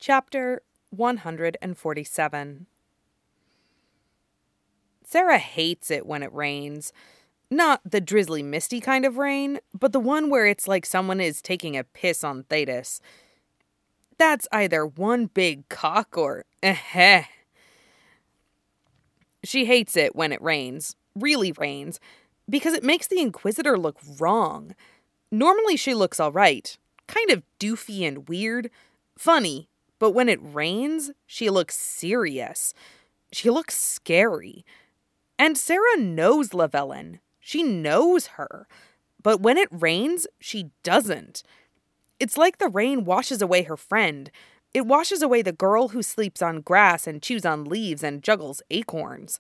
Chapter 147. Sarah hates it when it rains. Not the drizzly, misty kind of rain, but the one where it's like someone is taking a piss on Thetis. That's either one big cock or eh. She hates it when it rains, really rains, because it makes the Inquisitor look wrong. Normally she looks all right, kind of doofy and weird, funny, but when it rains, she looks serious. She looks scary. And Sarah knows Lavellen. She knows her. But when it rains, she doesn't. It's like the rain washes away her friend. It washes away the girl who sleeps on grass and chews on leaves and juggles acorns.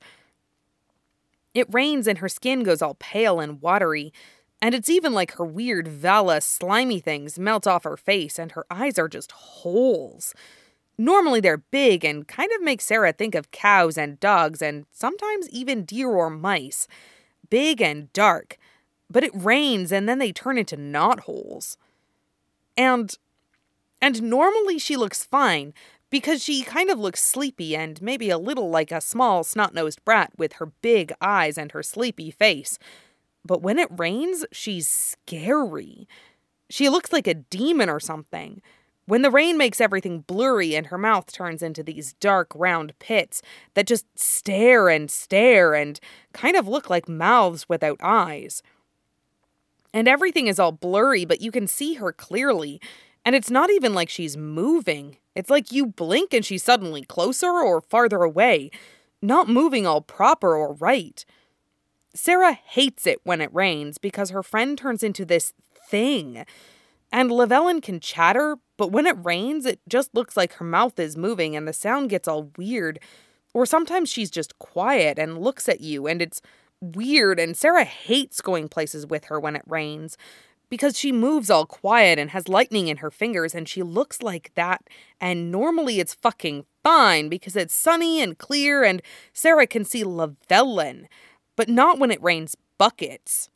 It rains and her skin goes all pale and watery, and it's even like her weird Vala slimy things melt off her face and her eyes are just holes. Normally they're big and kind of make Sarah think of cows and dogs and sometimes even deer or mice. Big and dark. But it rains and then they turn into knotholes. And normally she looks fine because she kind of looks sleepy and maybe a little like a small snot-nosed brat with her big eyes and her sleepy face. But when it rains, she's scary. She looks like a demon or something. When the rain makes everything blurry and her mouth turns into these dark, round pits that just stare and kind of look like mouths without eyes. And everything is all blurry, but you can see her clearly. And it's not even like she's moving. It's like you blink and she's suddenly closer or farther away, not moving all proper or right. Sarah hates it when it rains because her friend turns into this thing. And Lavellen can chatter, but when it rains, it just looks like her mouth is moving and the sound gets all weird. Or sometimes she's just quiet and looks at you and it's weird, and Sarah hates going places with her when it rains because she moves all quiet and has lightning in her fingers and she looks like that, and normally it's fucking fine because it's sunny and clear and Sarah can see Lavellen, but not when it rains buckets.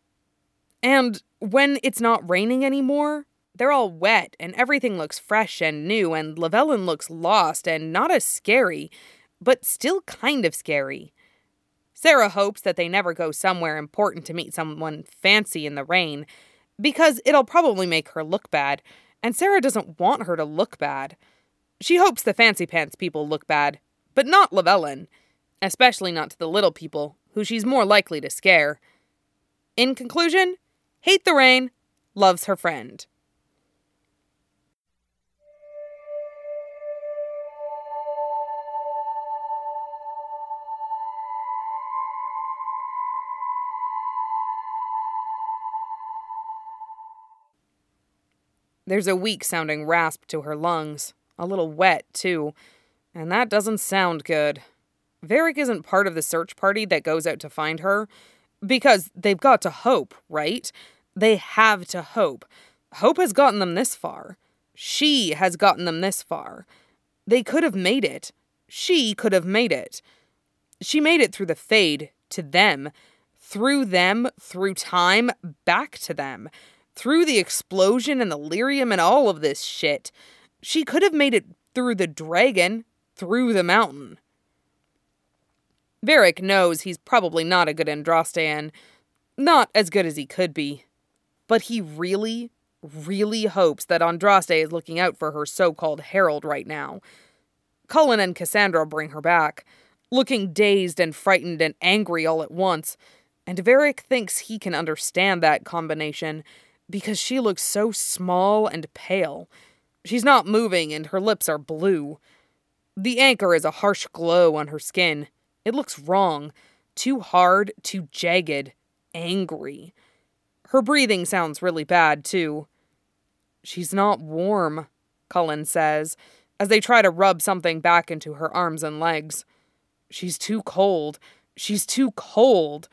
And when it's not raining anymore, they're all wet and everything looks fresh and new and Lavellen looks lost and not as scary, but still kind of scary. Sarah hopes that they never go somewhere important to meet someone fancy in the rain, because it'll probably make her look bad, and Sarah doesn't want her to look bad. She hopes the fancy pants people look bad, but not Lavellen, especially not to the little people, who she's more likely to scare. In conclusion, hate the rain, loves her friend. There's a weak-sounding rasp to her lungs, a little wet, too, and that doesn't sound good. Varric isn't part of the search party that goes out to find her, because they've got to hope, right? They have to hope. Hope has gotten them this far. She has gotten them this far. They could have made it. She could have made it. She made it through the Fade, to them, through time, back to them. Through the explosion and the lyrium and all of this shit. She could have made it through the dragon, through the mountain. Varric knows he's probably not a good Andrastean. Not as good as he could be. But he really, really hopes that Andraste is looking out for her so-called herald right now. Cullen and Cassandra bring her back, looking dazed and frightened and angry all at once. And Varric thinks he can understand that combination, because she looks so small and pale. She's not moving and her lips are blue. The anchor is a harsh glow on her skin. It looks wrong. Too hard, too jagged, angry. Her breathing sounds really bad, too. She's not warm, Cullen says, as they try to rub something back into her arms and legs. She's too cold. She's too cold.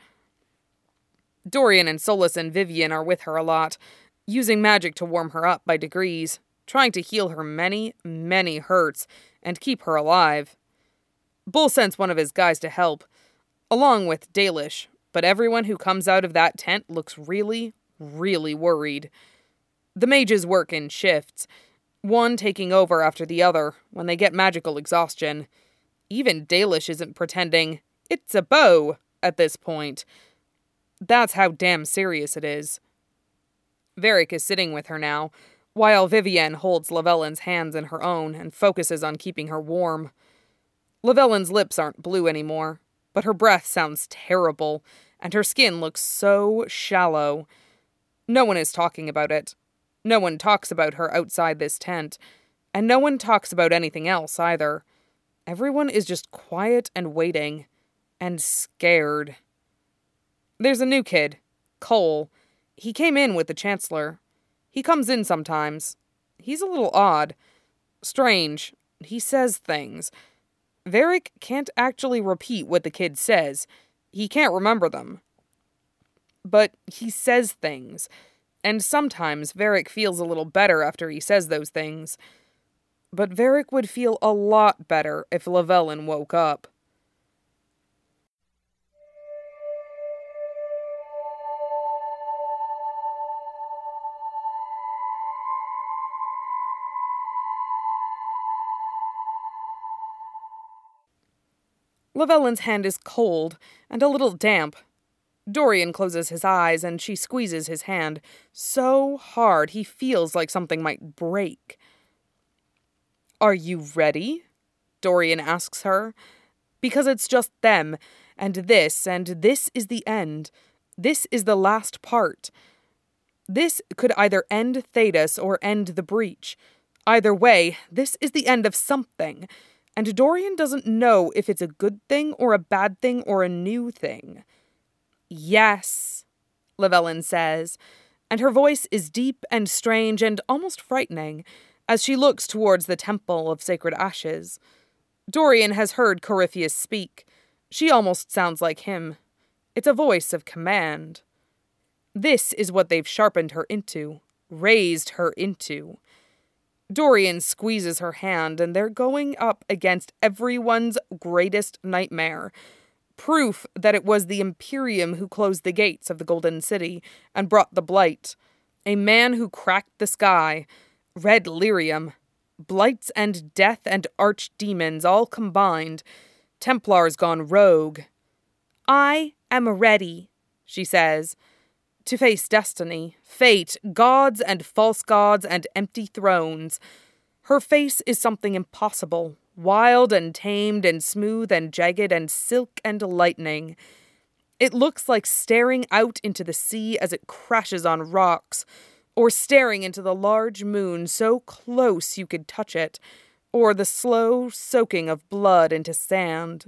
Dorian and Solus and Vivian are with her a lot, using magic to warm her up by degrees, trying to heal her many, many hurts and keep her alive. Bull sends one of his guys to help, along with Dalish, but everyone who comes out of that tent looks really, really worried. The mages work in shifts. one taking over after the other when they get magical exhaustion. Even Dalish isn't pretending. It's a bow at this point. That's how damn serious it is. Varric is sitting with her now, while Vivienne holds Lavellin's hands in her own and focuses on keeping her warm. Lavellin's lips aren't blue anymore, but her breath sounds terrible, and her skin looks so shallow. No one is talking about it. No one talks about her outside this tent, and no one talks about anything else either. Everyone is just quiet and waiting, and scared. There's a new kid, Cole. He came in with the Chancellor. He comes in sometimes. He's a little odd. Strange. He says things. Varric can't actually repeat what the kid says. He can't remember them. But he says things. And sometimes Varric feels a little better after he says those things. But Varric would feel a lot better if Lavellin woke up. Lavellin's hand is cold and a little damp. Dorian closes his eyes and she squeezes his hand so hard he feels like something might break. "Are you ready?" Dorian asks her. Because it's just them, and this is the end. This is the last part. This could either end Thedas or end the breach. Either way, this is the end of something. And Dorian doesn't know if it's a good thing or a bad thing or a new thing. "Yes," Lavellin says, and her voice is deep and strange and almost frightening as she looks towards the Temple of Sacred Ashes. Dorian has heard Corypheus speak. She almost sounds like him. It's a voice of command. This is what they've sharpened her into, raised her into. Dorian squeezes her hand, and they're going up against everyone's greatest nightmare. Proof that it was the Imperium who closed the gates of the Golden City and brought the Blight. A man who cracked the sky. Red lyrium. Blights and death and archdemons all combined. Templars gone rogue. "I am ready," she says, "to face destiny, fate, gods and false gods and empty thrones." Her face is something impossible, wild and tamed and smooth and jagged and silk and lightning. It looks like staring out into the sea as it crashes on rocks, or staring into the large moon so close you could touch it, or the slow soaking of blood into sand.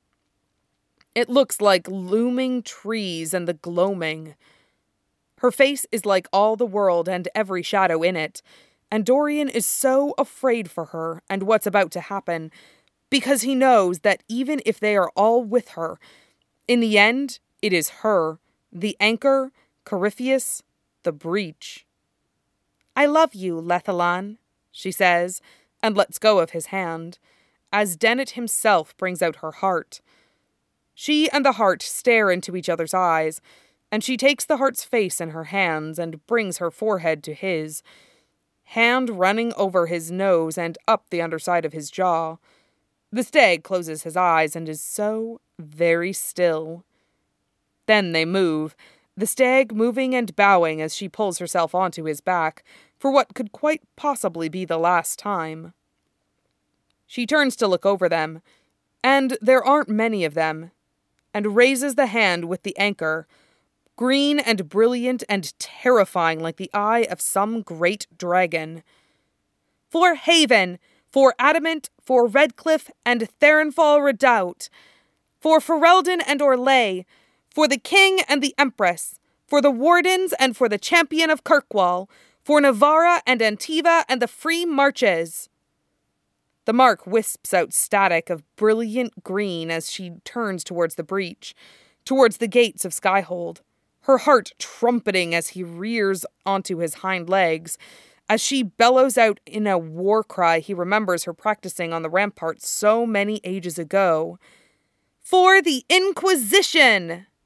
It looks like looming trees and the gloaming. Her face is like all the world and every shadow in it, and Dorian is so afraid for her and what's about to happen, because he knows that even if they are all with her, in the end, it is her, the anchor, Corypheus, the breach. "I love you, Lethalan," she says, and lets go of his hand, as Dennett himself brings out her heart. She and the heart stare into each other's eyes, and she takes the heart's face in her hands and brings her forehead to his, hand running over his nose and up the underside of his jaw. The stag closes his eyes and is so very still. Then they move, the stag moving and bowing as she pulls herself onto his back for what could quite possibly be the last time. She turns to look over them, and there aren't many of them, and raises the hand with the anchor, green and brilliant and terrifying like the eye of some great dragon. "For Haven, for Adamant, for Redcliffe and Therenfall Redoubt, for Ferelden and Orlais, for the King and the Empress, for the Wardens and for the Champion of Kirkwall, for Navarra and Antiva and the Free Marches." The mark wisps out static of brilliant green as she turns towards the breach, towards the gates of Skyhold, her heart trumpeting as he rears onto his hind legs, as she bellows out in a war cry he remembers her practicing on the ramparts so many ages ago. "For the Inquisition!"